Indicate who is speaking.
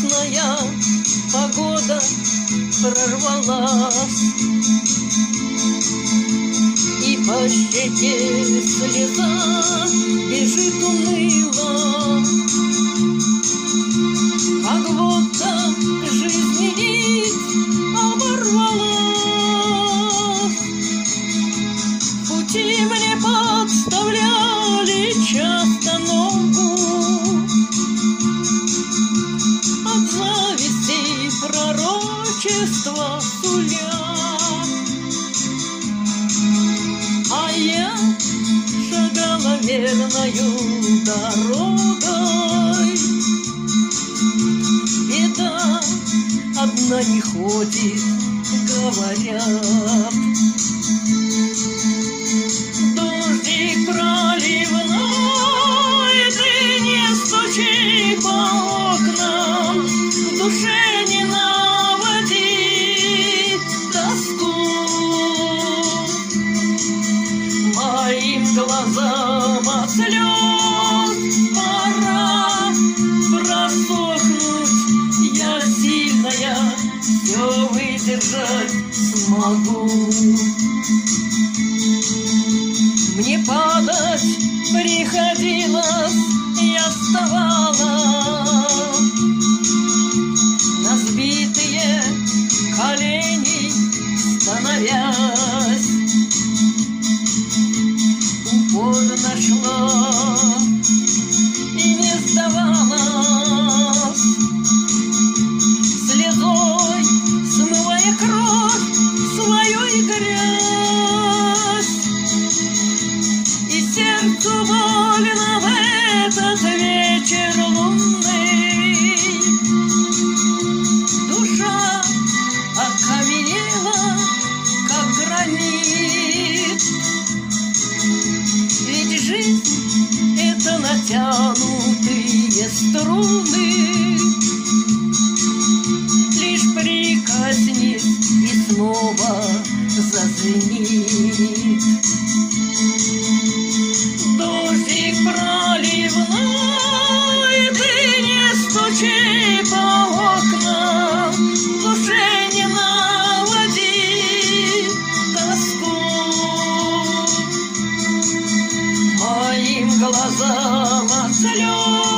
Speaker 1: Ясная погода прорвалась, и по щеке слеза бежит уныло, как будто жизнь нить оборвалась. В пути мне подставляли часто ногу, от зависти пророчества суля. А я шагала верною дорогой. Беда одна не ходит, говорят. Дождик проливной, ты не стучи по окнам, в душе не наводи тоску. Моим глазам от слез пора просохнуть. Я сильная, все выдержать смогу. Мне падать приходилось, я вставала на сбитые колени, становясь, упорно шла и не сдавалась, слезой смывая кровь свою и грязь. И сердцу больно в этот вечер лунный, душа окаменела, как гранит. Ведь жизнь — это натянутые струны, лишь прикоснись и снова зазвенит. Дождик проливной, ты не стучи по окнам, в душе не наводи тоску. Моим глазам от слез